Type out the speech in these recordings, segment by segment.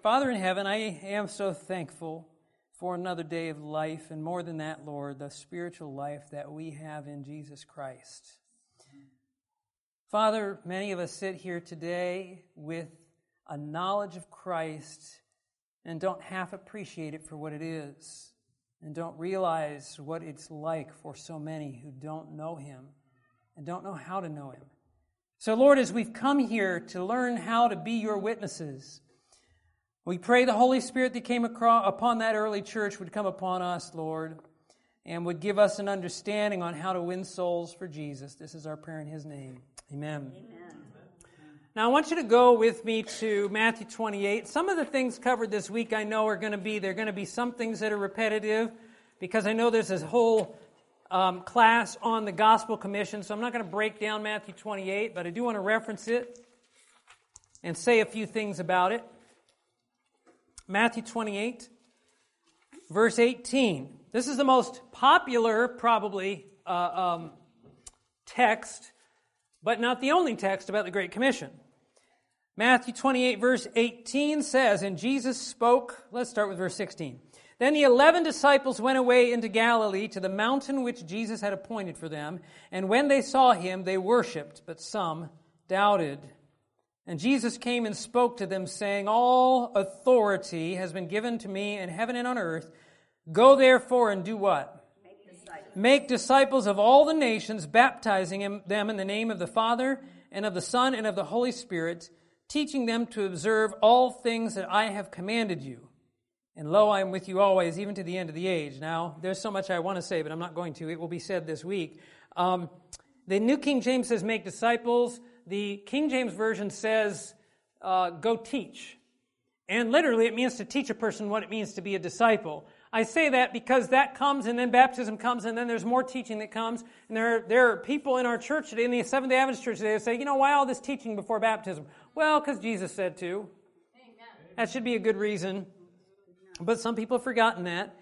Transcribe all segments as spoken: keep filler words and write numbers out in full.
Father in heaven, I am so thankful for another day of life, and more than that, Lord, the spiritual life that we have in Jesus Christ. Father, many of us sit here today with a knowledge of Christ and don't half appreciate it for what it is, and don't realize what it's like for so many who don't know Him and don't know how to know Him. So, Lord, as we've come here to learn how to be your witnesses, we pray the Holy Spirit that came across, upon that early church would come upon us, Lord, and would give us an understanding on how to win souls for Jesus. This is our prayer in His name. Amen. Amen. Now, I want you to go with me to Matthew twenty-eight. Some of the things covered this week I know are going to be, there are going to be some things that are repetitive, because I know there's this whole um, class on the Gospel Commission, so I'm not going to break down Matthew twenty-eight, but I do want to reference it and say a few things about it. Matthew twenty-eight, verse eighteen. This is the most popular, probably, uh, um, text, but not the only text about the Great Commission. Matthew twenty-eight, verse eighteen says, and Jesus spoke, let's start with verse sixteen. Then the eleven disciples went away into Galilee to the mountain which Jesus had appointed for them, and when they saw Him, they worshipped, but some doubted. And Jesus came and spoke to them, saying, all authority has been given to me in heaven and on earth. Go therefore and do what? Make disciples. Make disciples of all the nations, baptizing them in the name of the Father and of the Son and of the Holy Spirit, teaching them to observe all things that I have commanded you. And lo, I am with you always, even to the end of the age. Now, there's so much I want to say, but I'm not going to. It will be said this week. Um, the New King James says, make disciples. The King James Version says, uh, go teach. And literally it means to teach a person what it means to be a disciple. I say that because that comes, and then baptism comes, and then there's more teaching that comes. And there are, there are people in our church today, in the Seventh-day Adventist Church today, that say, you know, why all this teaching before baptism? Well, because Jesus said to. Amen. That should be a good reason. But some people have forgotten that.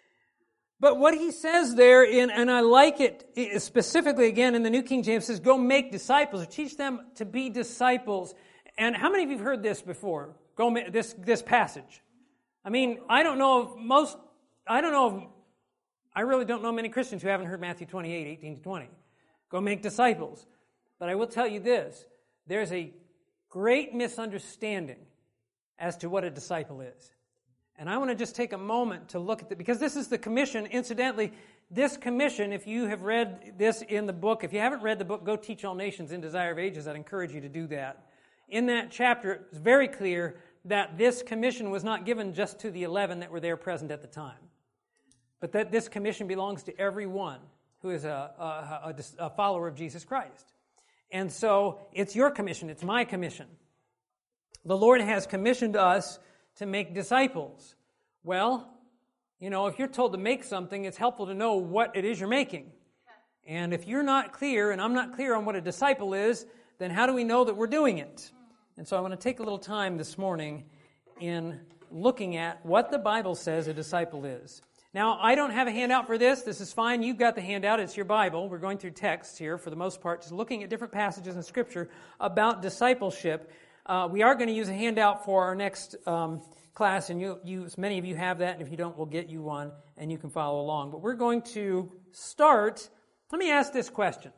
But what he says there, in, and I like it specifically again in the New King James, says, go make disciples, or teach them to be disciples. And how many of you have heard this before? Go make this this passage. I mean, I don't know of most, I don't know of, I really don't know many Christians who haven't heard Matthew twenty-eight, eighteen to twenty. Go make disciples. But I will tell you this, there's a great misunderstanding as to what a disciple is. And I want to just take a moment to look at it, because this is the commission. Incidentally, this commission, if you have read this in the book, if you haven't read the book, Go Teach All Nations in Desire of Ages, I'd encourage you to do that. In that chapter, it's very clear that this commission was not given just to the eleven that were there present at the time, but that this commission belongs to everyone who is a, a, a, a follower of Jesus Christ. And so it's your commission, it's my commission. The Lord has commissioned us to make disciples. Well, you know, if you're told to make something, it's helpful to know what it is you're making. And if you're not clear, and I'm not clear on what a disciple is, then how do we know that we're doing it? And so I want to take a little time this morning in looking at what the Bible says a disciple is. Now, I don't have a handout for this. This is fine. You've got the handout. It's your Bible. We're going through texts here for the most part, just looking at different passages in Scripture about discipleship. Uh, we are going to use a handout for our next um, class, and you, you, many of you have that, and if you don't, we'll get you one, and you can follow along. But we're going to start. Let me ask this question.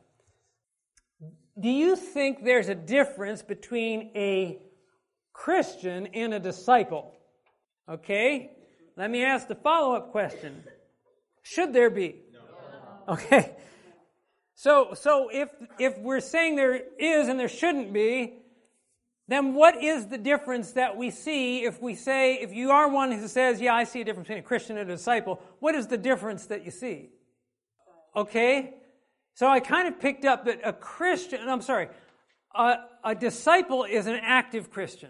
Do you think there's a difference between a Christian and a disciple? Okay? Let me ask the follow-up question. Should there be? No. Okay. So, so if if we're saying there is and there shouldn't be, then what is the difference that we see if we say, if you are one who says, yeah, I see a difference between a Christian and a disciple, what is the difference that you see? Okay? So I kind of picked up that a Christian, I'm sorry, a, a disciple is an active Christian.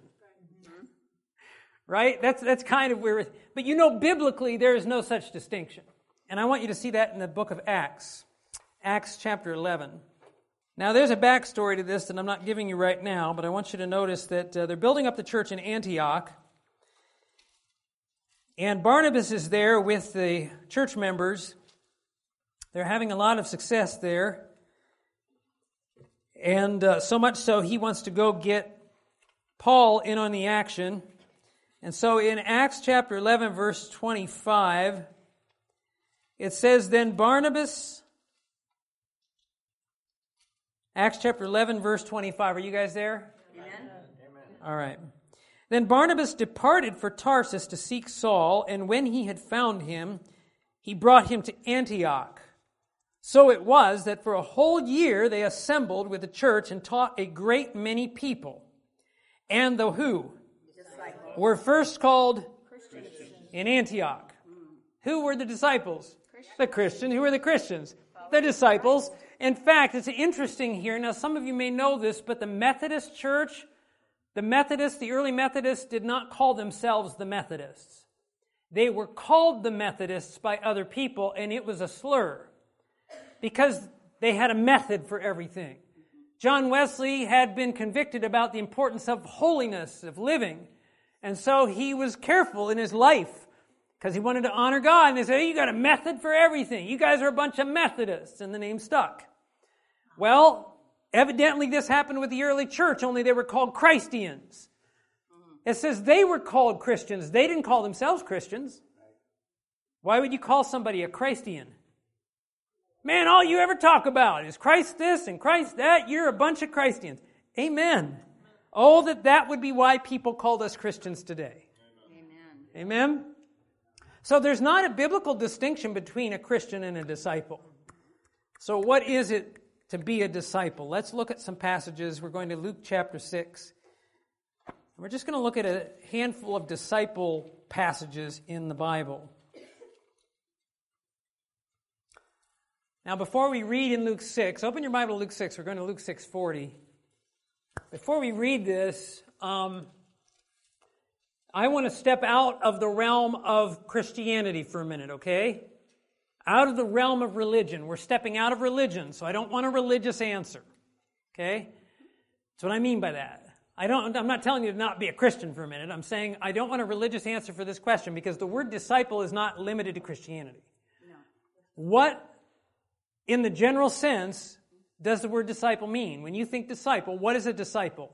Right? That's that's kind of where, but you know, biblically, there is no such distinction. And I want you to see that in the book of Acts, Acts chapter eleven. Now, there's a backstory to this that I'm not giving you right now, but I want you to notice that uh, they're building up the church in Antioch, and Barnabas is there with the church members. They're having a lot of success there, and uh, so much so he wants to go get Paul in on the action. And so in Acts chapter eleven, verse twenty-five, it says, Then Barnabas, Acts chapter eleven, verse twenty-five. Are you guys there? Amen. All right. Then Barnabas departed for Tarsus to seek Saul, and when he had found him, he brought him to Antioch. So it was that for a whole year they assembled with the church and taught a great many people. And the who? Disciples. Were first called Christians. in Antioch. Who were the disciples? Christians. The Christians. Who were the Christians? The disciples. In fact, it's interesting here. Now, some of you may know this, but the Methodist Church, the Methodists, the early Methodists did not call themselves the Methodists. They were called the Methodists by other people, and it was a slur because they had a method for everything. John Wesley had been convicted about the importance of holiness, of living, and so he was careful in his life because he wanted to honor God. And they said, hey, you got a method for everything. You guys are a bunch of Methodists, and the name stuck. Well, evidently this happened with the early church, only they were called Christians. It says they were called Christians. They didn't call themselves Christians. Why would you call somebody a Christian? Man, all you ever talk about is Christ this and Christ that. You're a bunch of Christians. Amen. Oh, that that would be why people called us Christians today. Amen. Amen? So there's not a biblical distinction between a Christian and a disciple. So what is it to be a disciple? Let's look at some passages. We're going to Luke chapter six. We're just going to look at a handful of disciple passages in the Bible. Now, before we read in Luke six, open your Bible to Luke six. We're going to Luke six forty. Before we read this, um, I want to step out of the realm of Christianity for a minute, okay? Out of the realm of religion. We're stepping out of religion, so I don't want a religious answer, okay? That's what I mean by that. I don't, I'm not telling you to not be a Christian for a minute. I'm saying I don't want a religious answer for this question because the word disciple is not limited to Christianity. No. What, in the general sense, does the word disciple mean? When you think disciple, what is a disciple?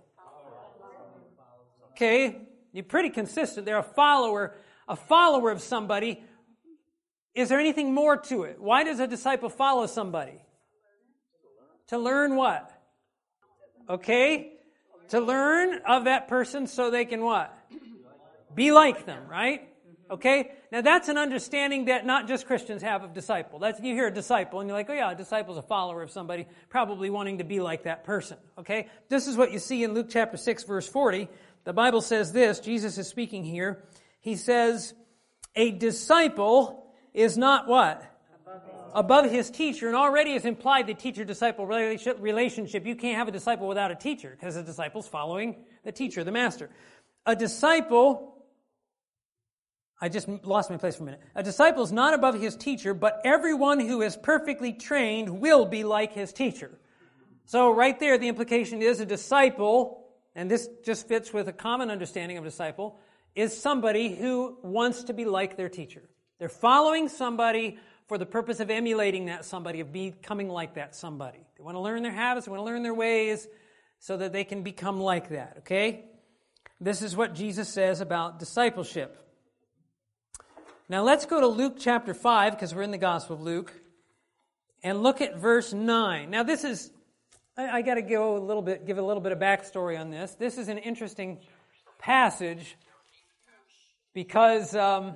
Okay, you're pretty consistent. They're a follower, a follower of somebody. Is there anything more to it? Why does a disciple follow somebody? To learn what? Okay, to learn of that person so they can what? Be like them, right? Okay, now that's an understanding that not just Christians have of disciple. That's, you hear a disciple and you're like, oh yeah, a disciple is a follower of somebody, probably wanting to be like that person. Okay, this is what you see in Luke chapter six, verse forty. The Bible says this, Jesus is speaking here. He says, a disciple is not what? Above his, Above his teacher. And already is implied the teacher-disciple relationship. You can't have a disciple without a teacher because a disciple's following the teacher, the master. A disciple... I just lost my place for a minute. A disciple is not above his teacher, but everyone who is perfectly trained will be like his teacher. So right there, the implication is a disciple, and this just fits with a common understanding of a disciple, is somebody who wants to be like their teacher. They're following somebody for the purpose of emulating that somebody, of becoming like that somebody. They want to learn their habits, they want to learn their ways, so that they can become like that, okay? This is what Jesus says about discipleship. Now let's go to Luke chapter five, because we're in the Gospel of Luke, and look at verse nine. Now this is, I, I got to go a little bit, give a little bit of backstory on this. This is an interesting passage because um,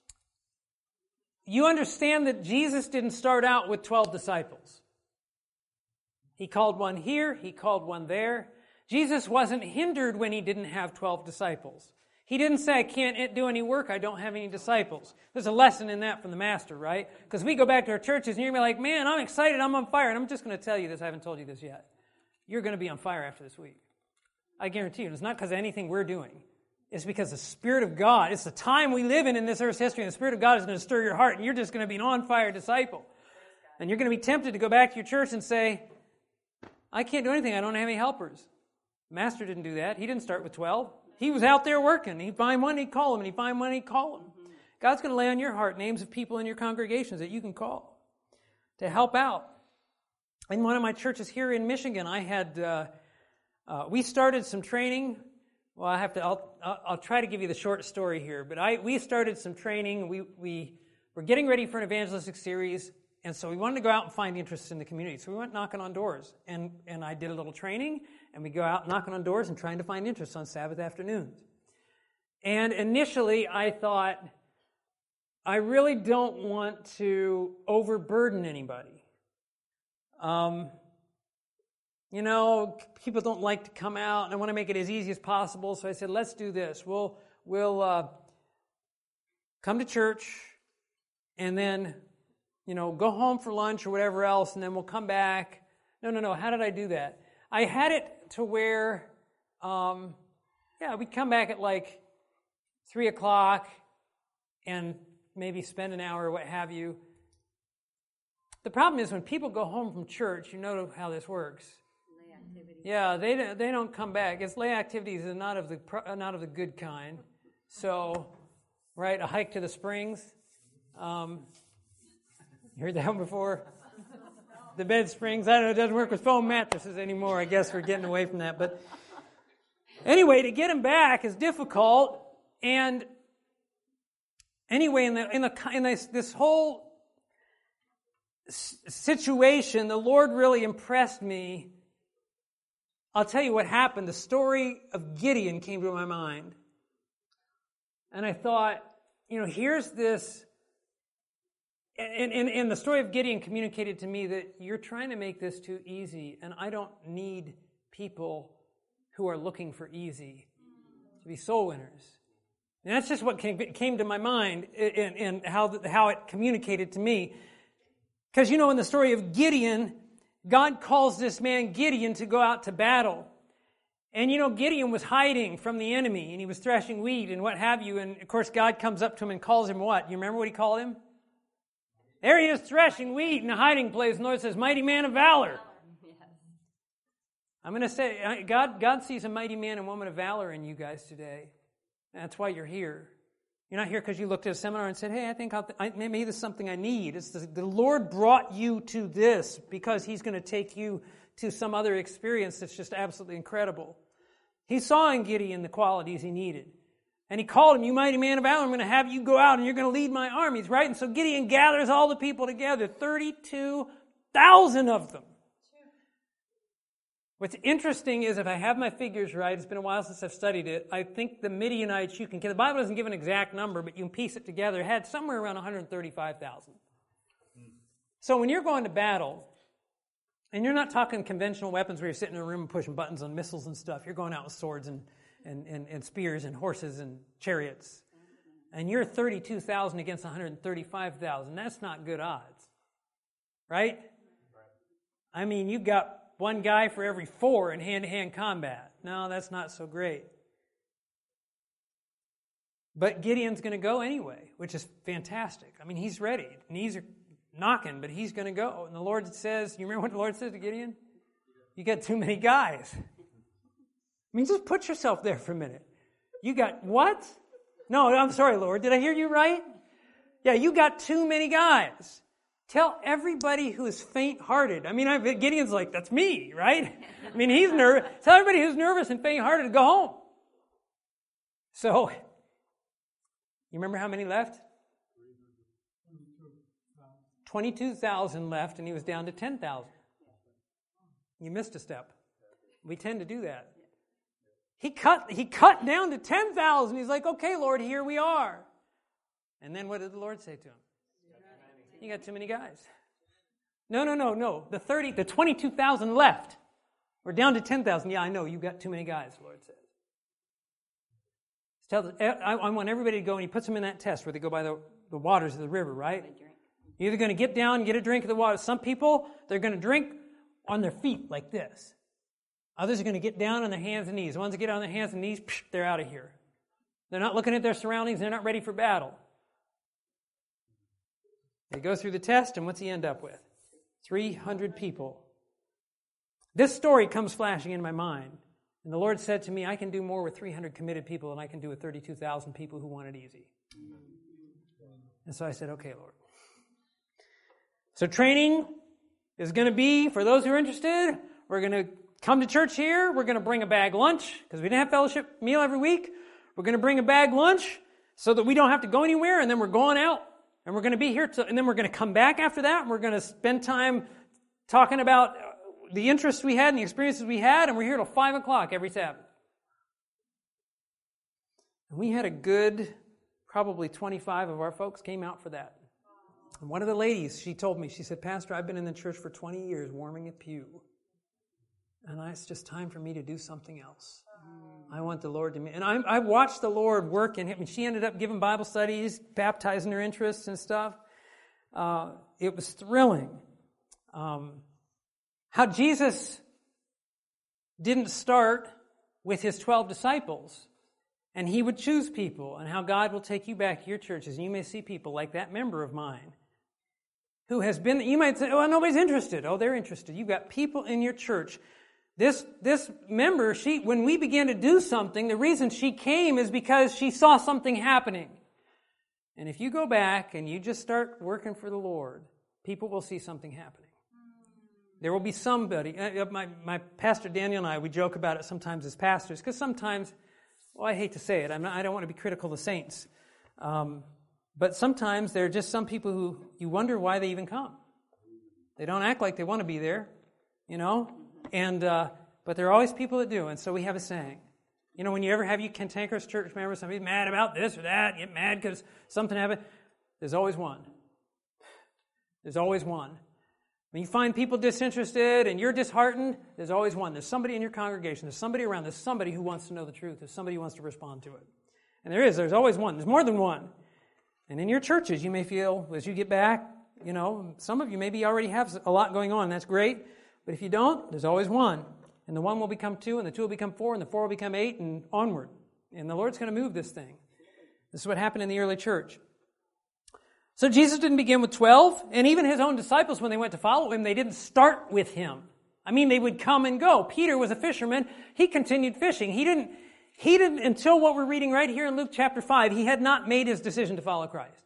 you understand that Jesus didn't start out with twelve disciples. He called one here, he called one there. Jesus wasn't hindered when he didn't have twelve disciples. He didn't say, I can't do any work, I don't have any disciples. There's a lesson in that from the Master, right? Because we go back to our churches and you're going to be like, man, I'm excited, I'm on fire. And I'm just going to tell you this, I haven't told you this yet. You're going to be on fire after this week. I guarantee you. It's not because of anything we're doing. It's because the Spirit of God, it's the time we live in in this earth's history, and the Spirit of God is going to stir your heart, and you're just going to be an on-fire disciple. And you're going to be tempted to go back to your church and say, I can't do anything, I don't have any helpers. The Master didn't do that. He didn't start with twelve. He was out there working. He'd find one, he'd call him, and he'd find one, he'd call him. Mm-hmm. God's going to lay on your heart names of people in your congregations that you can call to help out. In one of my churches here in Michigan, I had, uh, uh, we started some training Well, I have to. I'll, I'll I'll try to give you the short story here. But I we started some training. We we were getting ready for an evangelistic series, and so we wanted to go out and find interests in the community. So we went knocking on doors, and and I did a little training, and we go out knocking on doors and trying to find interests on Sabbath afternoons. And initially, I thought, I really don't want to overburden anybody. Um. You know, people don't like to come out, and I want to make it as easy as possible. So I said, let's do this. We'll we'll uh, come to church, and then, you know, go home for lunch or whatever else, and then we'll come back. No, no, no. How did I do that? I had it to where, um, yeah, we'd come back at like three o'clock, and maybe spend an hour or what have you. The problem is when people go home from church, you know how this works. Yeah, they don't, they don't come back. It's lay activities are not of the not of the good kind. So, right, a hike to the springs. Um, you heard that one before? The bed springs. I don't know. It doesn't work with foam mattresses anymore. I guess we're getting away from that. But anyway, to get them back is difficult. And anyway, in the in the in this this whole situation, the Lord really impressed me. I'll tell you what happened. The story of Gideon came to my mind. And I thought, you know, here's this, and, and, and the story of Gideon communicated to me that you're trying to make this too easy, and I don't need people who are looking for easy to be soul winners. And that's just what came, came to my mind and, and how, how it communicated to me. Because, you know, in the story of Gideon, God calls this man Gideon to go out to battle. And you know, Gideon was hiding from the enemy, and he was threshing wheat and what have you. And of course, God comes up to him and calls him what? You remember what he called him? There he is threshing wheat in a hiding place. And the Lord says, mighty man of valor. I'm going to say, God, God sees a mighty man and woman of valor in you guys today. And that's why you're here. You're not here because you looked at a seminar and said, hey, I think I'll th- I, maybe this is something I need. It's the, the Lord brought you to this because He's going to take you to some other experience that's just absolutely incredible. He saw in Gideon the qualities he needed. And He called him, you mighty man of valor, I'm going to have you go out and you're going to lead my armies, right? And so Gideon gathers all the people together, thirty-two thousand of them. What's interesting is, if I have my figures right, it's been a while since I've studied it, I think the Midianites, you can, the Bible doesn't give an exact number, but you can piece it together, had somewhere around one hundred thirty-five thousand. So when you're going to battle, and you're not talking conventional weapons where you're sitting in a room and pushing buttons on missiles and stuff, you're going out with swords and, and, and, and spears and horses and chariots, and you're thirty-two thousand against one hundred thirty-five thousand, that's not good odds, right? I mean, you've got one guy for every four in hand-to-hand combat. No, that's not so great. But Gideon's going to go anyway, which is fantastic. I mean, he's ready. Knees are knocking, but he's going to go. And the Lord says, you remember what the Lord says to Gideon? You got too many guys. I mean, just put yourself there for a minute. You got what? No, I'm sorry, Lord. Did I hear you right? Yeah, you got too many guys. Tell everybody who is faint-hearted. I mean, I, Gideon's like, that's me, right? I mean, he's nervous. Tell everybody who's nervous and faint-hearted to go home. So, you remember how many left? twenty-two thousand left, and he was down to ten thousand. You missed a step. We tend to do that. He cut, he cut down to ten thousand. He's like, okay, Lord, here we are. And then what did the Lord say to him? You got too many guys. No, no, no, no. The thirty, the twenty-two thousand left. We're down to ten thousand. Yeah, I know. You got too many guys, the Lord says. Tell the, I, I want everybody to go, and He puts them in that test where they go by the, the waters of the river, right? You're either going to get down and get a drink of the water. Some people, they're going to drink on their feet like this. Others are going to get down on their hands and knees. The ones that get on their hands and knees, psh, they're out of here. They're not looking at their surroundings. They're not ready for battle. They go through the test, and what's he end up with? three hundred people. This story comes flashing in my mind. And the Lord said to me, I can do more with three hundred committed people than I can do with thirty-two thousand people who want it easy. And so I said, okay, Lord. So training is going to be, for those who are interested, we're going to come to church here. We're going to bring a bag lunch because we didn't have fellowship meal every week. We're going to bring a bag lunch so that we don't have to go anywhere, and then we're going out, and we're going to be here, till, and then we're going to come back after that, and we're going to spend time talking about the interests we had and the experiences we had, and we're here till five o'clock every Sabbath. And we had a good, probably twenty-five of our folks came out for that. And one of the ladies, she told me, she said, Pastor, I've been in the church for twenty years warming a pew. And I, it's just time for me to do something else. I want the Lord to me. And I, I watched the Lord work in him. And she ended up giving Bible studies, baptizing her interests and stuff. Uh, it was thrilling. Um, how Jesus didn't start with his twelve disciples. And he would choose people, and how God will take you back to your churches. And you may see people like that member of mine who has been, you might say, oh, nobody's interested. Oh, they're interested. You've got people in your church. This, this member, she, when we began to do something, the reason she came is because she saw something happening. And if you go back and you just start working for the Lord, people will see something happening. There will be somebody. My, my pastor Daniel and I, we joke about it sometimes as pastors, because sometimes, well, I hate to say it. I'm not, I don't want to be critical of the saints. Um, but sometimes there are just some people who you wonder why they even come. They don't act like they want to be there, you know. And uh, but there are always people that do. And so we have a saying. You know, when you ever have you cantankerous church members, somebody's mad about this or that, get mad because something happened. There's always one. There's always one. When you find people disinterested and you're disheartened, there's always one. There's somebody in your congregation. There's somebody around. There's somebody who wants to know the truth. There's somebody who wants to respond to it. And there is. There's always one. There's more than one. And in your churches, you may feel, as you get back, you know, some of you maybe already have a lot going on. That's great. But if you don't, there's always one. And the one will become two, and the two will become four, and the four will become eight, and onward. And the Lord's going to move this thing. This is what happened in the early church. So Jesus didn't begin with twelve, and even his own disciples, when they went to follow him, they didn't start with him. I mean, they would come and go. Peter was a fisherman. He continued fishing. He didn't, he didn't, until what we're reading right here in Luke chapter five, he had not made his decision to follow Christ.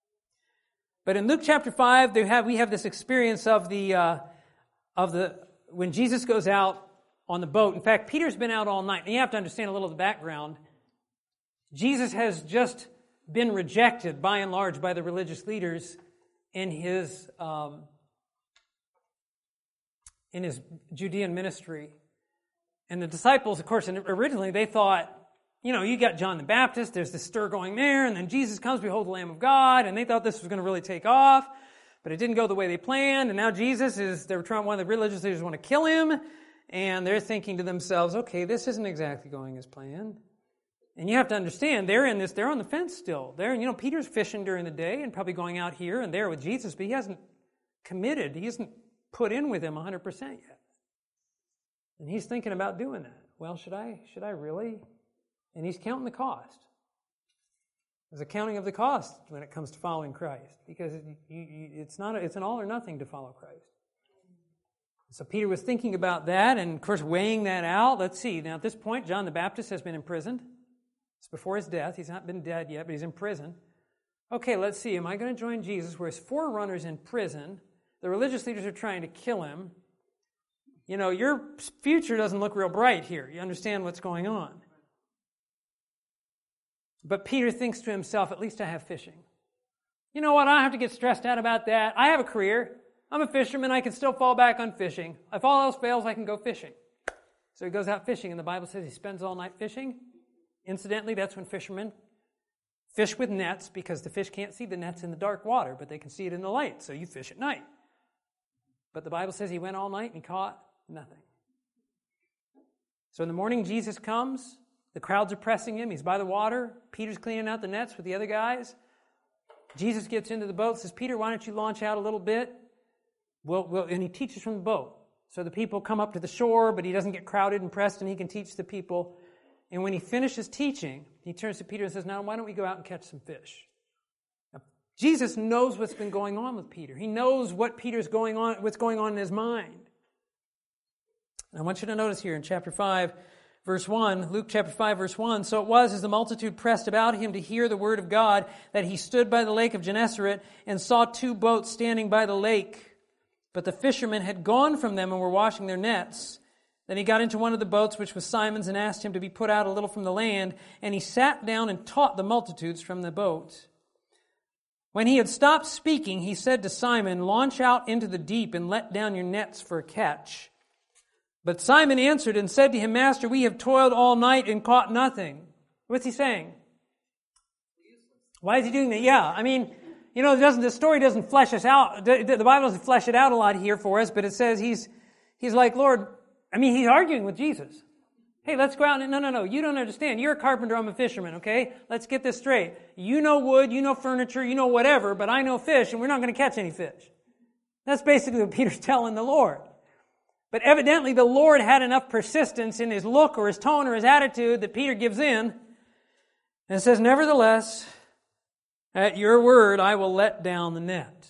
But in Luke chapter five, they have, we have this experience of the, uh, of the, when Jesus goes out on the boat. In fact, Peter's been out all night. And you have to understand a little of the background. Jesus has just been rejected by and large by the religious leaders in his um, in his Judean ministry. And the disciples, of course, originally they thought, you know, you got John the Baptist, there's this stir going there, and then Jesus comes, behold the Lamb of God, and they thought this was going to really take off, but it didn't go the way they planned, and now Jesus is, they're trying, one of the religious leaders want to kill him, and they're thinking to themselves, okay, this isn't exactly going as planned. And you have to understand, they're in this, they're on the fence still. They're, you know, Peter's fishing during the day and probably going out here and there with Jesus, but he hasn't committed. He hasn't put in with him one hundred percent yet. And he's thinking about doing that. Well, should I, should I really? And he's counting the cost. There's a counting of the cost when it comes to following Christ, because it, you, you, it's not, a, it's an all or nothing to follow Christ. So Peter was thinking about that and, of course, weighing that out. Let's see. Now, at this point, John the Baptist has been imprisoned. It's before his death. He's not been dead yet, but he's in prison. Okay, let's see. Am I going to join Jesus where his forerunners in prison? The religious leaders are trying to kill him. You know, your future doesn't look real bright here. You understand what's going on. But Peter thinks to himself, at least I have fishing. You know what? I don't have to get stressed out about that. I have a career. I'm a fisherman. I can still fall back on fishing. If all else fails, I can go fishing. So he goes out fishing, and the Bible says he spends all night fishing. Incidentally, that's when fishermen fish with nets, because the fish can't see the nets in the dark water, but they can see it in the light, so you fish at night. But the Bible says he went all night and caught nothing. So in the morning, Jesus comes. The crowds are pressing him. He's by the water. Peter's cleaning out the nets with the other guys. Jesus gets into the boat, says, Peter, why don't you launch out a little bit? Well, well, and he teaches from the boat. So the people come up to the shore, but he doesn't get crowded and pressed, and he can teach the people. And when he finishes teaching, he turns to Peter and says, now why don't we go out and catch some fish? Now, Jesus knows what's been going on with Peter. He knows what Peter's going on, what's going on in his mind. And I want you to notice here in chapter five, verse one, Luke chapter five, verse one, so it was as the multitude pressed about him to hear the word of God that he stood by the lake of Gennesaret and saw two boats standing by the lake. But the fishermen had gone from them and were washing their nets. Then he got into one of the boats, which was Simon's, and asked him to be put out a little from the land. And he sat down and taught the multitudes from the boat. When he had stopped speaking, he said to Simon, "Launch out into the deep and let down your nets for a catch." But Simon answered and said to him, "Master, we have toiled all night and caught nothing." What's he saying? Why is he doing that? Yeah, I mean, you know, it doesn't, the story doesn't flesh us out. The, the Bible doesn't flesh it out a lot here for us, but it says he's he's like, Lord, I mean, he's arguing with Jesus. Hey, let's go out and, no, no, no, you don't understand. You're a carpenter, I'm a fisherman, okay? Let's get this straight. You know wood, you know furniture, you know whatever, but I know fish, and we're not going to catch any fish. That's basically what Peter's telling the Lord. But evidently the Lord had enough persistence in his look or his tone or his attitude that Peter gives in. And it says, "Nevertheless, at your word I will let down the net."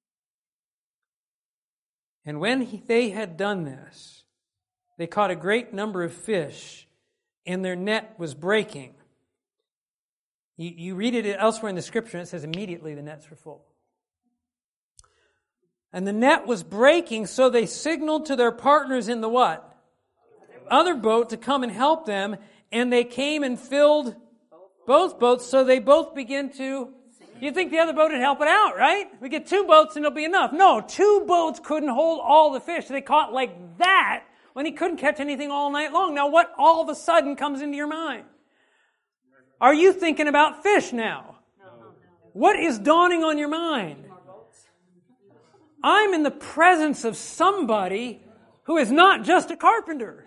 And when he, they had done this, they caught a great number of fish, and their net was breaking. You, you read it elsewhere in the Scripture, and it says immediately the nets were full. And the net was breaking, so they signaled to their partners in the what? Other boat to come and help them, and they came and filled both boats, so they both began to... You'd think the other boat would help it out, right? We get two boats and it'll be enough. No, two boats couldn't hold all the fish. They caught like that when he couldn't catch anything all night long. Now, what all of a sudden comes into your mind? Are you thinking about fish now? What is dawning on your mind? I'm in the presence of somebody who is not just a carpenter.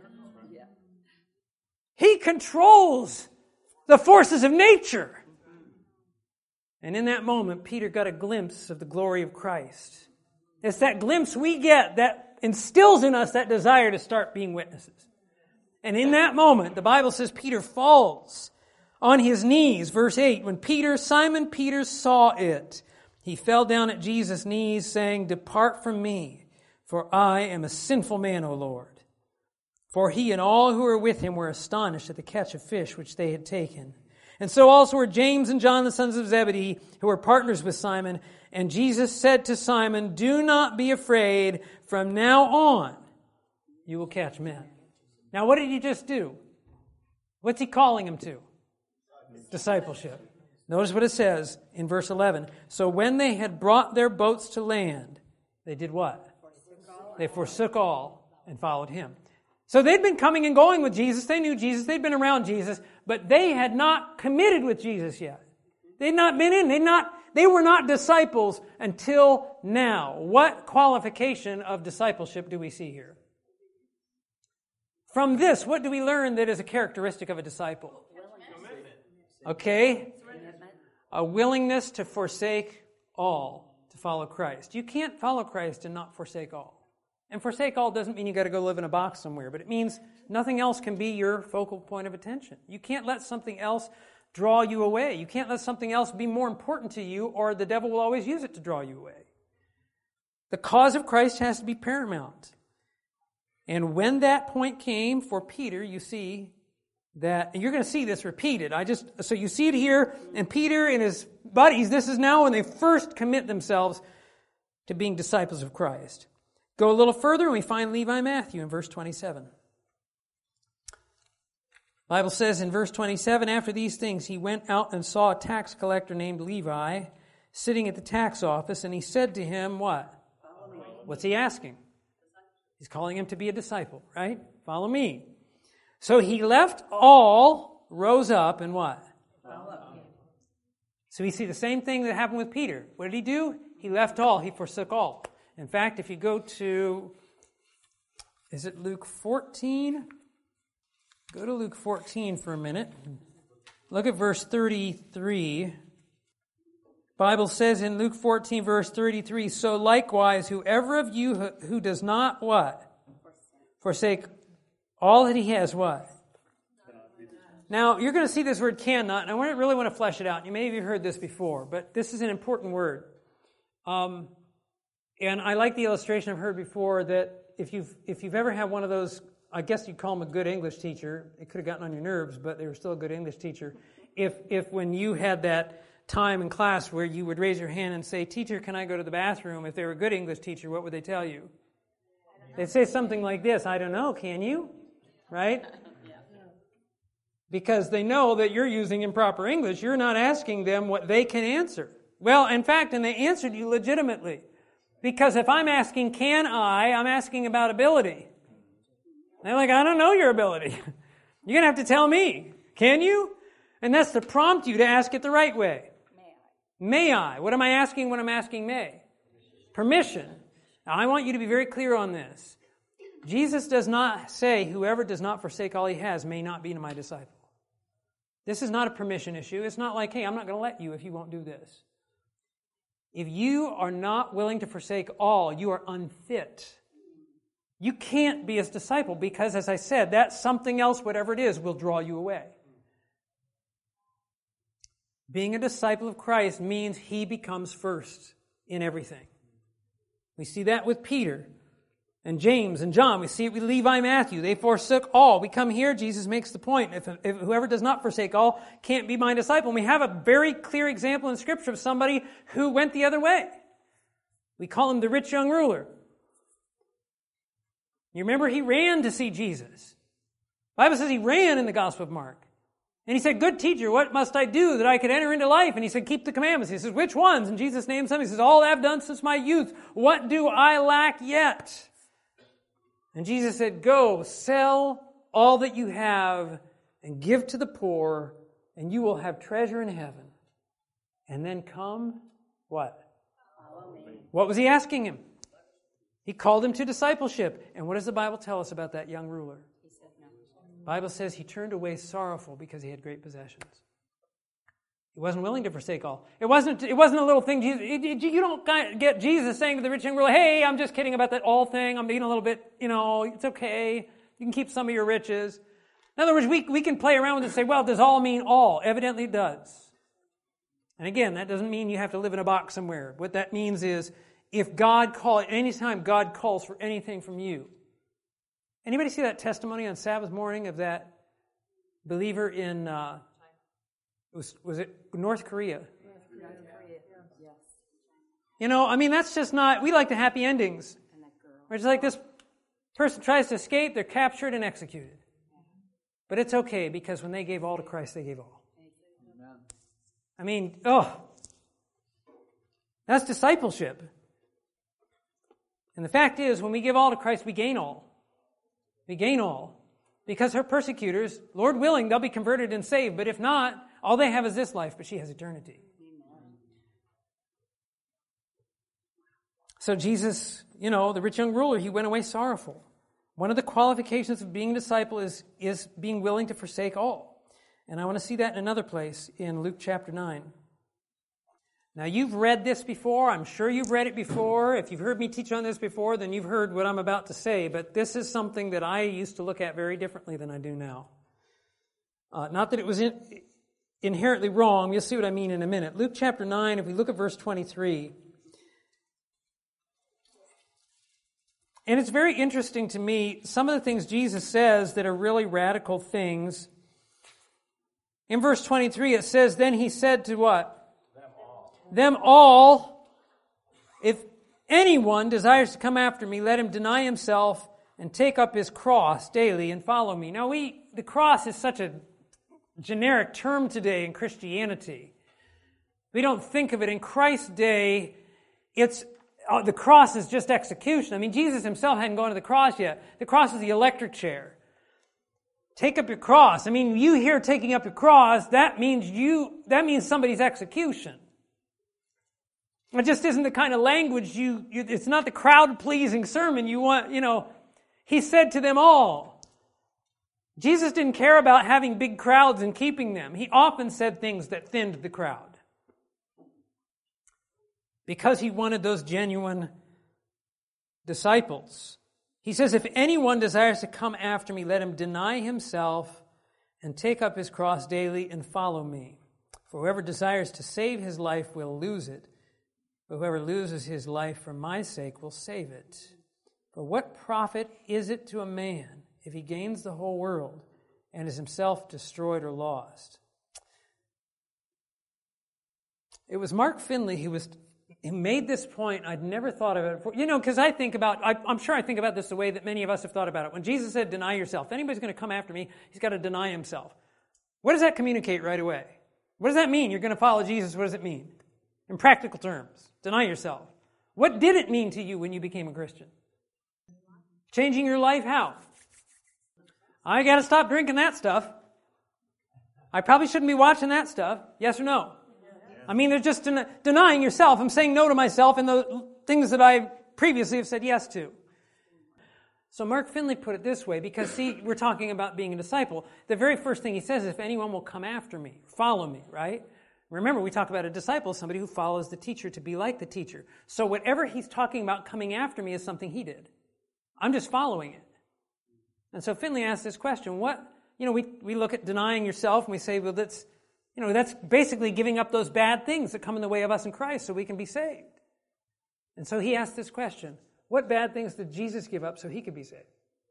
He controls the forces of nature. And in that moment, Peter got a glimpse of the glory of Christ. It's that glimpse we get that instills in us that desire to start being witnesses. And in that moment, the Bible says Peter falls on his knees. Verse eight, when Peter, Simon Peter saw it, he fell down at Jesus' knees, saying, "Depart from me, for I am a sinful man, O Lord." For he and all who were with him were astonished at the catch of fish which they had taken. And so also were James and John, the sons of Zebedee, who were partners with Simon. And Jesus said to Simon, "Do not be afraid. From now on, you will catch men." Now, what did he just do? What's he calling him to? Discipleship. Notice what it says in verse eleven. So when they had brought their boats to land, they did what? They forsook all and followed him. So they'd been coming and going with Jesus. They knew Jesus. They'd been around Jesus. But they had not committed with Jesus yet. They'd not been in. They'd not, they were not disciples until now. What qualification of discipleship do we see here? From this, what do we learn that is a characteristic of a disciple? Okay? A willingness to forsake all to follow Christ. You can't follow Christ and not forsake all. And forsake all doesn't mean you got to go live in a box somewhere, but it means nothing else can be your focal point of attention. You can't let something else draw you away. You can't let something else be more important to you, or the devil will always use it to draw you away. The cause of Christ has to be paramount. And when that point came for Peter, you see that, and you're going to see this repeated. I just so you see it here, and Peter and his buddies, this is now when they first commit themselves to being disciples of Christ. Go a little further and we find Levi Matthew in verse twenty-seven. The Bible says in verse twenty-seven, after these things he went out and saw a tax collector named Levi sitting at the tax office, and he said to him, what? Follow me. What's he asking? He's calling him to be a disciple, right? Follow me. So he left all, rose up, and what? Follow. So we see the same thing that happened with Peter. What did he do? He left all, he forsook all. In fact, if you go to, is it Luke fourteen? Go to Luke fourteen for a minute. Look at verse thirty-three. The Bible says in Luke fourteen, verse thirty-three, so likewise, whoever of you who, who does not what? Forsake all that he has what? Now, you're going to see this word cannot, and I really want to flesh it out. You may have heard this before, but this is an important word. Um... And I like the illustration I've heard before that if you've if you've ever had one of those, I guess you'd call them a good English teacher. It could have gotten on your nerves, but they were still a good English teacher. If if when you had that time in class where you would raise your hand and say, "Teacher, can I go to the bathroom?" If they were a good English teacher, what would they tell you? They'd say something like this, I don't know, can you? Right? Because they know that you're using improper English. You're not asking them what they can answer. Well, in fact, and they answered you legitimately. Because if I'm asking, can I, I'm asking about ability. They're like, I don't know your ability. You're going to have to tell me. Can you? And that's to prompt you to ask it the right way. May I? May I? What am I asking when I'm asking may? Permission. Now, I want you to be very clear on this. Jesus does not say, whoever does not forsake all he has may not be my disciple. This is not a permission issue. It's not like, hey, I'm not going to let you if you won't do this. If you are not willing to forsake all, you are unfit. You can't be his disciple because, as I said, that something else, whatever it is, will draw you away. Being a disciple of Christ means he becomes first in everything. We see that with Peter and James and John. We see it with Levi and Matthew. They forsook all. We come here, Jesus makes the point. If, if whoever does not forsake all can't be my disciple. And we have a very clear example in Scripture of somebody who went the other way. We call him the rich young ruler. You remember he ran to see Jesus. The Bible says he ran in the Gospel of Mark. And he said, good teacher, what must I do that I could enter into life? And he said, keep the commandments. He says, which ones? And Jesus names them. He says, all I've done since my youth. What do I lack yet? And Jesus said, go, sell all that you have and give to the poor, and you will have treasure in heaven. And then come, what? Follow me. What was he asking him? He called him to discipleship. And what does the Bible tell us about that young ruler? He said no. The Bible says he turned away sorrowful because he had great possessions. He wasn't willing to forsake all. It wasn't, it wasn't a little thing. Jesus, it, it, you don't get Jesus saying to the rich young ruler, hey, I'm just kidding about that all thing. I'm being a little bit, you know, it's okay. You can keep some of your riches. In other words, we, we can play around with it and say, well, does all mean all? Evidently it does. And again, that doesn't mean you have to live in a box somewhere. What that means is, if God calls, anytime God calls for anything from you. Anybody see that testimony on Sabbath morning of that believer in, uh, was, was it North Korea? North Korea. Yes. You know, I mean, that's just not, we like the happy endings. And that girl. Where it's like this person tries to escape, they're captured and executed. But it's okay because when they gave all to Christ, they gave all. Amen. I mean, oh, that's discipleship. And the fact is, when we give all to Christ, we gain all. We gain all. Because her persecutors, Lord willing, they'll be converted and saved. But if not, all they have is this life, but she has eternity. Amen. So Jesus, you know, the rich young ruler, he went away sorrowful. One of the qualifications of being a disciple is, is being willing to forsake all. And I want to see that in another place in Luke chapter nine. Now, you've read this before. I'm sure you've read it before. If you've heard me teach on this before, then you've heard what I'm about to say. But this is something that I used to look at very differently than I do now. Uh, not that it was in, inherently wrong. You'll see what I mean in a minute. Luke chapter nine, if we look at verse twenty-three. And it's very interesting to me, some of the things Jesus says that are really radical things. In verse twenty-three, it says, then he said to what? Them all, if anyone desires to come after me, let him deny himself and take up his cross daily and follow me. Now, we the cross is such a generic term today in Christianity. We don't think of it. In Christ's day, it's uh, the cross is just execution. I mean, Jesus himself hadn't gone to the cross yet. The cross is the electric chair. Take up your cross. I mean, you hear taking up your cross, that means you that means somebody's execution. It just isn't the kind of language you, you it's not the crowd-pleasing sermon you want, you know. He said to them all. Jesus didn't care about having big crowds and keeping them. He often said things that thinned the crowd. Because he wanted those genuine disciples. He says, if anyone desires to come after me, let him deny himself and take up his cross daily and follow me. For whoever desires to save his life will lose it. But whoever loses his life for my sake will save it. For what profit is it to a man if he gains the whole world and is himself destroyed or lost? It was Mark Finley who was he made this point. I'd never thought of it before. You know, because I think about, I, I'm sure I think about this the way that many of us have thought about it. When Jesus said, deny yourself, if anybody's going to come after me, he's got to deny himself. What does that communicate right away? What does that mean? You're going to follow Jesus. What does it mean? In practical terms, deny yourself. What did it mean to you when you became a Christian? Changing your life, how? I got to stop drinking that stuff. I probably shouldn't be watching that stuff. Yes or no? I mean, they're just den- denying yourself. I'm saying no to myself and the things that I previously have said yes to. So Mark Finley put it this way, because see, we're talking about being a disciple. The very first thing he says is, if anyone will come after me, follow me, right? Remember, we talk about a disciple, somebody who follows the teacher to be like the teacher. So whatever he's talking about coming after me is something he did. I'm just following it. And so Finley asked this question, what, you know, we, we look at denying yourself and we say, well, that's, you know, that's basically giving up those bad things that come in the way of us in Christ so we can be saved. And so he asked this question, what bad things did Jesus give up so he could be saved?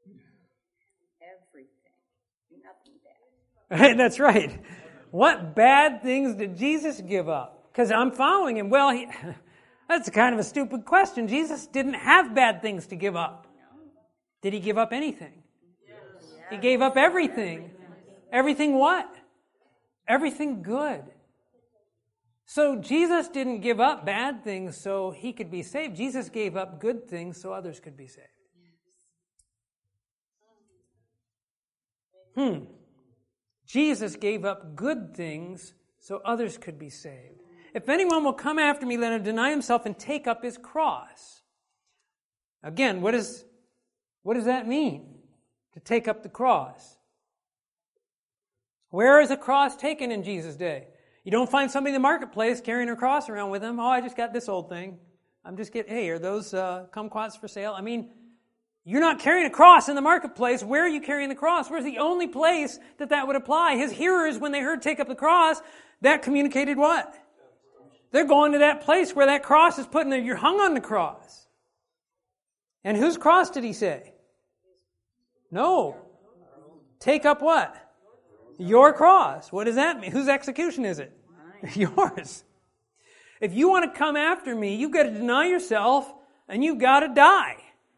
Everything. Nothing bad. That's right. What bad things did Jesus give up? Because I'm following him. Well, he, that's kind of a stupid question. Jesus didn't have bad things to give up. Did he give up anything? Yes. He gave up everything. Everything what? Everything good. So Jesus didn't give up bad things so he could be saved. Jesus gave up good things so others could be saved. Hmm. Jesus gave up good things so others could be saved. If anyone will come after me, let him deny himself and take up his cross. Again, what is, what does that mean? To take up the cross. Where is a cross taken in Jesus' day? You don't find somebody in the marketplace carrying a cross around with them. Oh, I just got this old thing. I'm just getting, hey, are those uh, kumquats for sale? I mean, you're not carrying a cross in the marketplace. Where are you carrying the cross? Where's the only place that that would apply? His hearers, when they heard take up the cross, that communicated what? They're going to that place where that cross is put in there. You're hung on the cross. And whose cross did he say? No. Take up what? Your cross. What does that mean? Whose execution is it? Yours. If you want to come after me, you've got to deny yourself and you've got to die.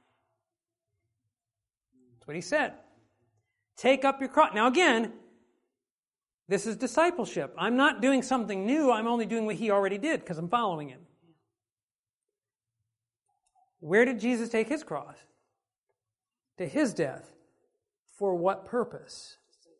That's what he said. Take up your cross. Now again, this is discipleship. I'm not doing something new. I'm only doing what he already did because I'm following him. Where did Jesus take his cross? To his death. For what purpose?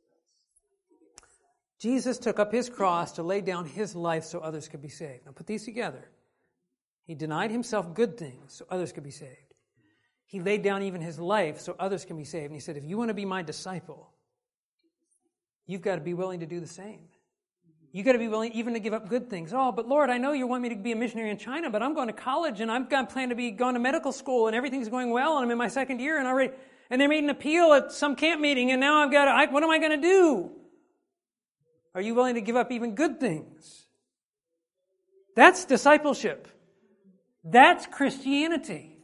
Jesus took up his cross to lay down his life so others could be saved. Now put these together. He denied himself good things so others could be saved. He laid down even his life so others can be saved. And he said, if you want to be my disciple, you've got to be willing to do the same. You've got to be willing even to give up good things. Oh, but Lord, I know you want me to be a missionary in China, but I'm going to college and I've got planned to be going to medical school and everything's going well and I'm in my second year and already, and they made an appeal at some camp meeting and now I've got to, I, what am I going to do? Are you willing to give up even good things? That's discipleship. That's Christianity.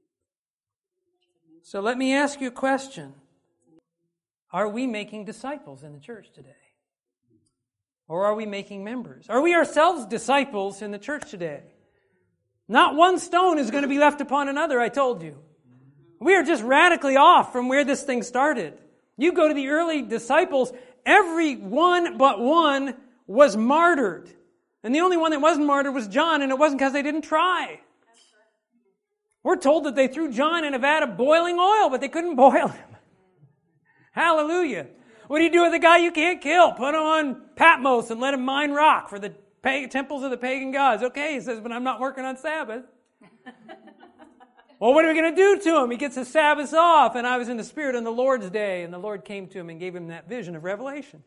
So let me ask you a question. Are we making disciples in the church today? Or are we making members? Are we ourselves disciples in the church today? Not one stone is going to be left upon another, I told you. We are just radically off from where this thing started. You go to the early disciples, every one but one was martyred. And the only one that wasn't martyred was John, and it wasn't because they didn't try. We're told that they threw John in a vat of boiling oil, but they couldn't boil him. Hallelujah. What do you do with a guy you can't kill? Put him on Patmos and let him mine rock for the pagan, temples of the pagan gods. Okay, he says, but I'm not working on Sabbath. Well, what are we going to do to him? He gets his Sabbath off, and I was in the Spirit on the Lord's day, and the Lord came to him and gave him that vision of Revelation.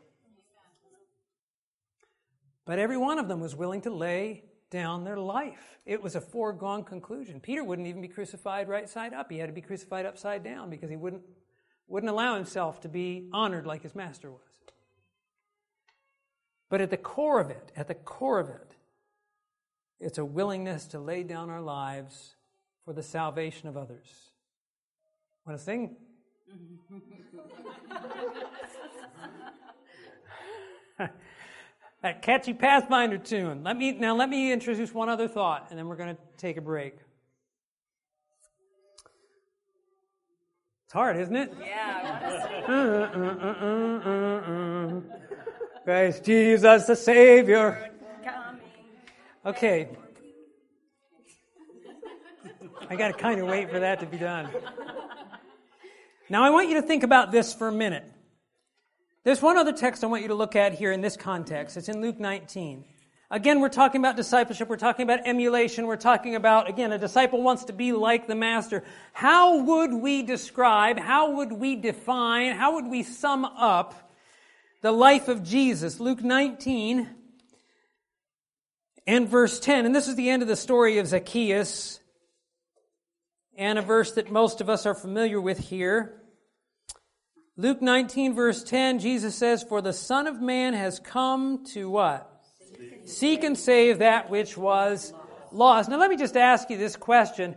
But every one of them was willing to lay down their life. It was a foregone conclusion. Peter wouldn't even be crucified right side up. He had to be crucified upside down because he wouldn't, wouldn't allow himself to be honored like his master was. But at the core of it, at the core of it, it's a willingness to lay down our lives for the salvation of others. Want to sing? That catchy Pathfinder tune. Let me now let me introduce one other thought, and then we're going to take a break. It's hard, isn't it? Yeah. uh, uh, uh, uh, uh, uh. Christ Jesus the Savior. Okay. I got to kind of wait for that to be done. Now I want you to think about this for a minute. There's one other text I want you to look at here in this context. It's in Luke nineteen. Again, we're talking about discipleship. We're talking about emulation. We're talking about, again, a disciple wants to be like the master. How would we describe, how would we define, how would we sum up the life of Jesus? Luke nineteen and verse ten. And this is the end of the story of Zacchaeus, and a verse that most of us are familiar with here. Luke nineteen, verse ten, Jesus says, "For the Son of Man has come to" what? Seek and save that which was lost. Now let me just ask you this question.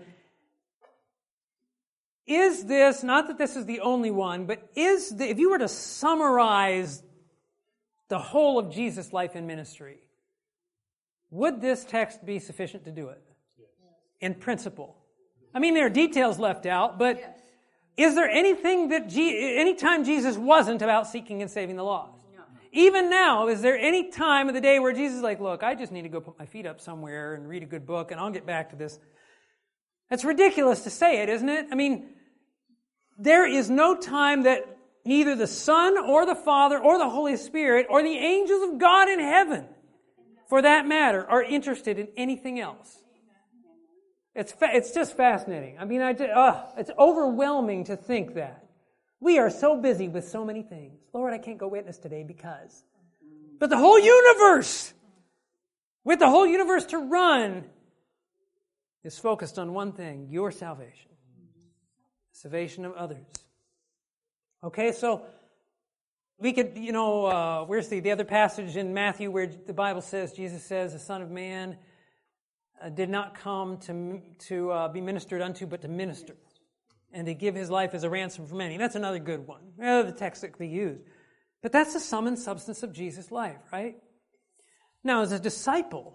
Is this, not that this is the only one, but is the, if you were to summarize the whole of Jesus' life and ministry, would this text be sufficient to do it? In principle. I mean, there are details left out, but is there anything that, Je- any time Jesus wasn't about seeking and saving the lost? No. Even now, is there any time of the day where Jesus is like, look, I just need to go put my feet up somewhere and read a good book and I'll get back to this? That's ridiculous to say it, isn't it? I mean, there is no time that neither the Son or the Father or the Holy Spirit or the angels of God in heaven, for that matter, are interested in anything else. It's fa- it's just fascinating. I mean, I just, uh, it's overwhelming to think that. We are so busy with so many things. Lord, I can't go witness today because. But the whole universe, with the whole universe to run, is focused on one thing, your salvation. Salvation of others. Okay, so we could, you know, uh, where's the, the other passage in Matthew where the Bible says, Jesus says, the Son of Man Uh, did not come to to uh, be ministered unto, but to minister, and to give his life as a ransom for many. That's another good one. Uh, the text that could be used. But that's the sum and substance of Jesus' life, right? Now, as a disciple,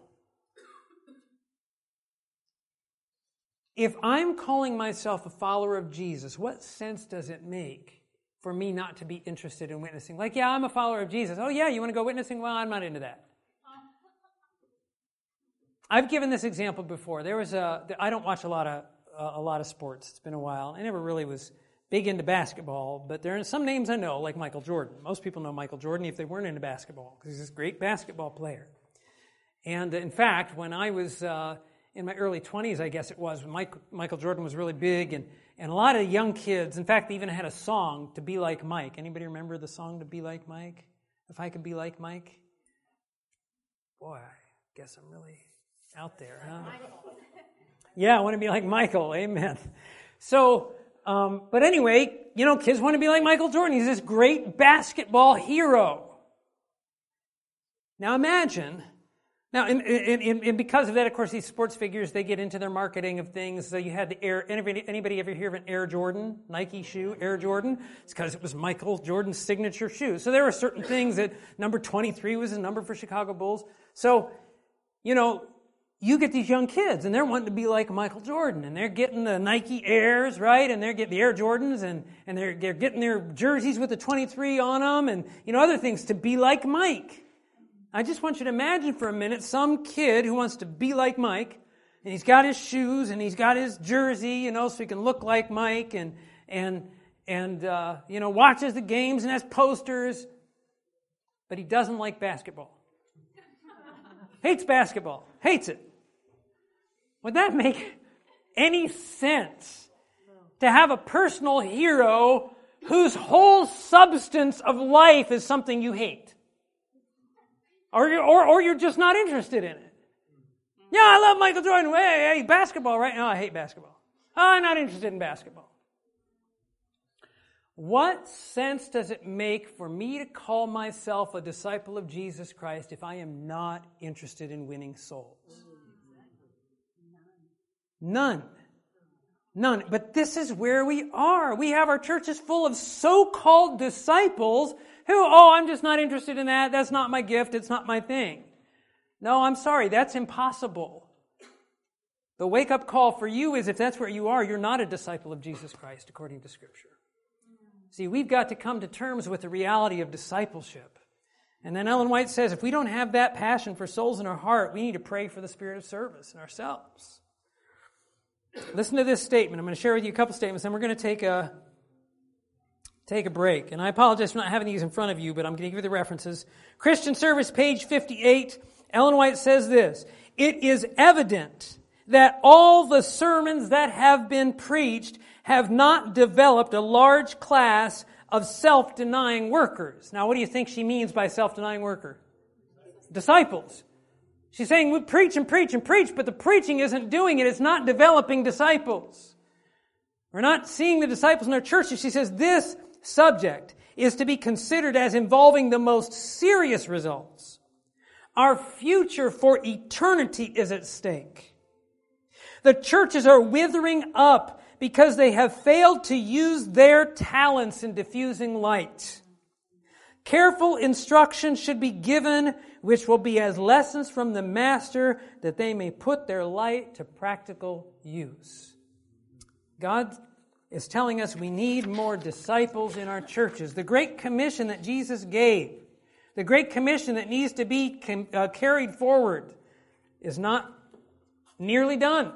if I'm calling myself a follower of Jesus, what sense does it make for me not to be interested in witnessing? Like, yeah, I'm a follower of Jesus. Oh, yeah, you want to go witnessing? Well, I'm not into that. I've given this example before. There was a. I don't watch a lot of uh, a lot of sports. It's been a while. I never really was big into basketball, but there are some names I know, like Michael Jordan. Most people know Michael Jordan if they weren't into basketball, because he's this great basketball player. And in fact, when I was uh, in my early twenties, I guess it was, when Mike, Michael Jordan was really big, and and a lot of young kids. In fact, they even had a song, "To Be Like Mike." Anybody remember the song "To Be Like Mike"? If I could be like Mike. Boy, I guess I'm really out there, huh? Yeah, I want to be like Michael. Amen. So, um, but anyway, you know, kids want to be like Michael Jordan. He's this great basketball hero. Now imagine, now, and, and, and because of that, of course, these sports figures, they get into their marketing of things. So you had the Air, anybody, anybody ever hear of an Air Jordan, Nike shoe, Air Jordan? It's because it was Michael Jordan's signature shoe. So there were certain things that number twenty-three was a number for Chicago Bulls. So, you know, you get these young kids, and they're wanting to be like Michael Jordan, and they're getting the Nike Airs, right? And they're getting the Air Jordans, and, and they're, they're getting their jerseys with the twenty-three on them, and, you know, other things to be like Mike. I just want you to imagine for a minute some kid who wants to be like Mike, and he's got his shoes, and he's got his jersey, you know, so he can look like Mike, and, and, and uh, you know, watches the games and has posters, but he doesn't like basketball. Hates basketball. Hates it. Would that make any sense? To have a personal hero whose whole substance of life is something you hate? Or you're, or, or you're just not interested in it? Yeah, I love Michael Jordan. Hey, hey, basketball, right? No, I hate basketball. Oh, I'm not interested in basketball. What sense does it make for me to call myself a disciple of Jesus Christ if I am not interested in winning souls? None. None. But this is where we are. We have our churches full of so-called disciples who, oh, I'm just not interested in that. That's not my gift. It's not my thing. No, I'm sorry. That's impossible. The wake-up call for you is if that's where you are, you're not a disciple of Jesus Christ according to Scripture. See, we've got to come to terms with the reality of discipleship. And then Ellen White says if we don't have that passion for souls in our heart, we need to pray for the spirit of service in ourselves. Listen to this statement. I'm going to share with you a couple statements, then we're going to take a take a break. And I apologize for not having these in front of you, but I'm going to give you the references. Christian Service, page fifty-eight. Ellen White says this: it is evident that all the sermons that have been preached have not developed a large class of self-denying workers. Now, what do you think she means by self-denying worker? Disciples. She's saying we preach and preach and preach, but the preaching isn't doing it. It's not developing disciples. We're not seeing the disciples in our churches. She says this subject is to be considered as involving the most serious results. Our future for eternity is at stake. The churches are withering up because they have failed to use their talents in diffusing light. Careful instruction should be given, which will be as lessons from the Master, that they may put their light to practical use. God is telling us we need more disciples in our churches. The Great Commission that Jesus gave, the Great Commission that needs to be uh, carried forward, is not nearly done.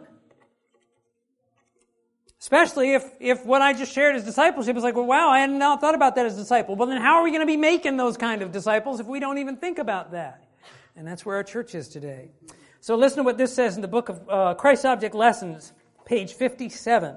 Especially if, if what I just shared as discipleship is like, well, wow, I hadn't not thought about that as a disciple. Well, then how are we going to be making those kind of disciples if we don't even think about that? And that's where our church is today. So listen to what this says in the book of uh, Christ Object Lessons, page fifty-seven.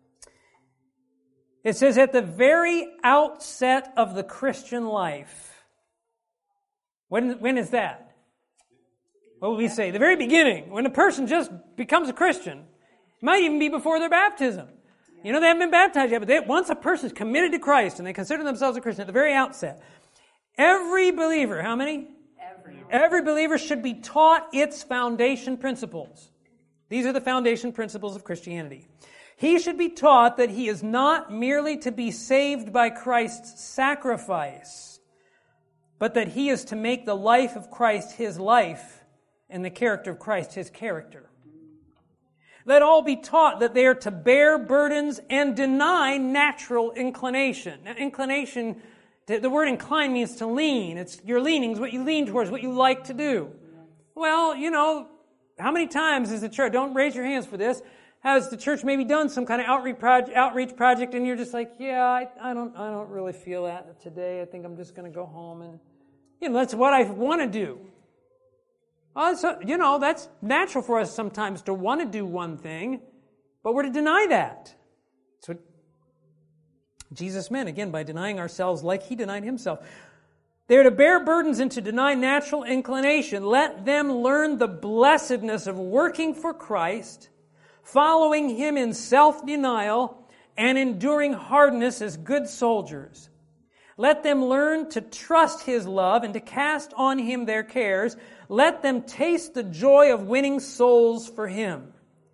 It says, at the very outset of the Christian life. When, when is that? What would we say? The very beginning, when a person just becomes a Christian. It might even be before their baptism. You know, they haven't been baptized yet, but they, once a person is committed to Christ and they consider themselves a Christian at the very outset, every believer, how many? Every. Every believer should be taught its foundation principles. These are the foundation principles of Christianity. He should be taught that he is not merely to be saved by Christ's sacrifice, but that he is to make the life of Christ his life and the character of Christ his character. Let all be taught that they are to bear burdens and deny natural inclination. Now, inclination, the word incline means to lean. It's your leanings, what you lean towards, what you like to do. Well, you know, how many times is the church, don't raise your hands for this, has the church maybe done some kind of outreach project, outreach project and you're just like, yeah, I, I don't I don't really feel that today. I think I'm just going to go home and, you know, that's what I want to do. Uh, so, you know, that's natural for us sometimes to want to do one thing, but we're to deny that. That's what Jesus meant, again, by denying ourselves like he denied himself. They're to bear burdens and to deny natural inclination. Let them learn the blessedness of working for Christ, following him in self-denial, and enduring hardness as good soldiers. Let them learn to trust his love and to cast on him their cares. Let them taste the joy of winning souls for him.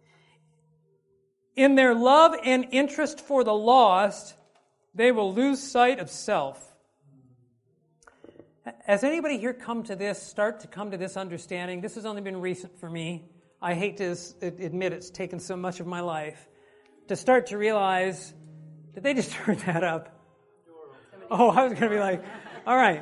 In their love and interest for the lost, they will lose sight of self. Has anybody here come to this, start to come to this understanding? This has only been recent for me. I hate to admit it's taken so much of my life. To start to realize, did they just turn that up? Oh, I was going to be like, all right.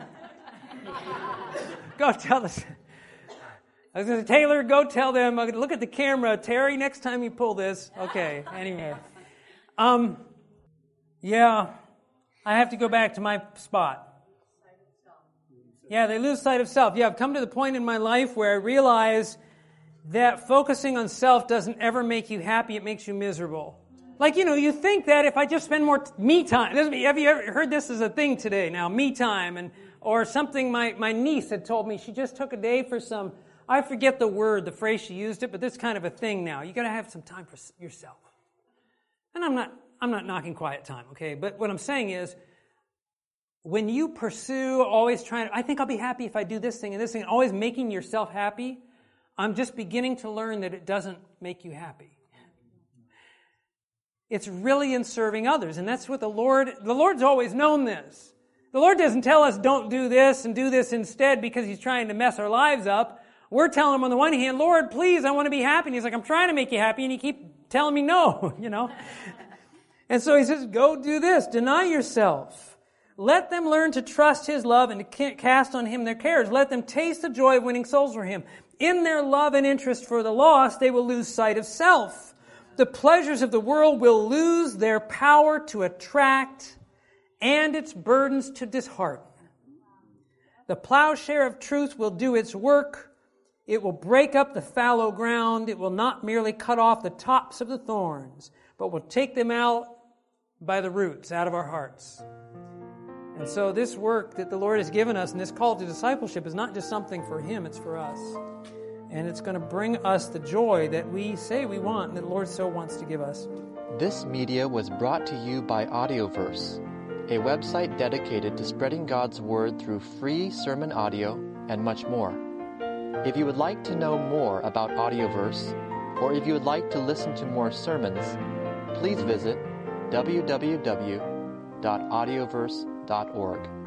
Go tell us. I was going to say, Taylor, go tell them. Look at the camera. Terry, next time you pull this. Okay, anyway. Um, yeah, I have to go back to my spot. Yeah, they lose sight of self. Yeah, I've come to the point in my life where I realize that focusing on self doesn't ever make you happy. It makes you miserable. Like, you know, you think that if I just spend more t- me time, this, have you ever heard this as a thing today now, me time, and or something my, my niece had told me, she just took a day for some, I forget the word, the phrase she used it, but this kind of a thing now. You got to have some time for yourself. And I'm not, I'm not knocking quiet time, okay? But what I'm saying is, when you pursue always trying to, I think I'll be happy if I do this thing and this thing, always making yourself happy, I'm just beginning to learn that it doesn't make you happy. It's really in serving others. And that's what the Lord, the Lord's always known this. The Lord doesn't tell us don't do this and do this instead because He's trying to mess our lives up. We're telling Him on the one hand, Lord, please, I want to be happy. And He's like, I'm trying to make you happy. And you keep telling me no, you know. And so He says, go do this. Deny yourself. Let them learn to trust His love and to cast on Him their cares. Let them taste the joy of winning souls for Him. In their love and interest for the lost, they will lose sight of self. The pleasures of the world will lose their power to attract and its burdens to dishearten. The plowshare of truth will do its work. It will break up the fallow ground. It will not merely cut off the tops of the thorns, but will take them out by the roots, out of our hearts. And so this work that the Lord has given us and this call to discipleship is not just something for Him, it's for us. And it's going to bring us the joy that we say we want and that the Lord so wants to give us. This media was brought to you by Audioverse, a website dedicated to spreading God's Word through free sermon audio and much more. If you would like to know more about Audioverse, or if you would like to listen to more sermons, please visit w w w dot audioverse dot org.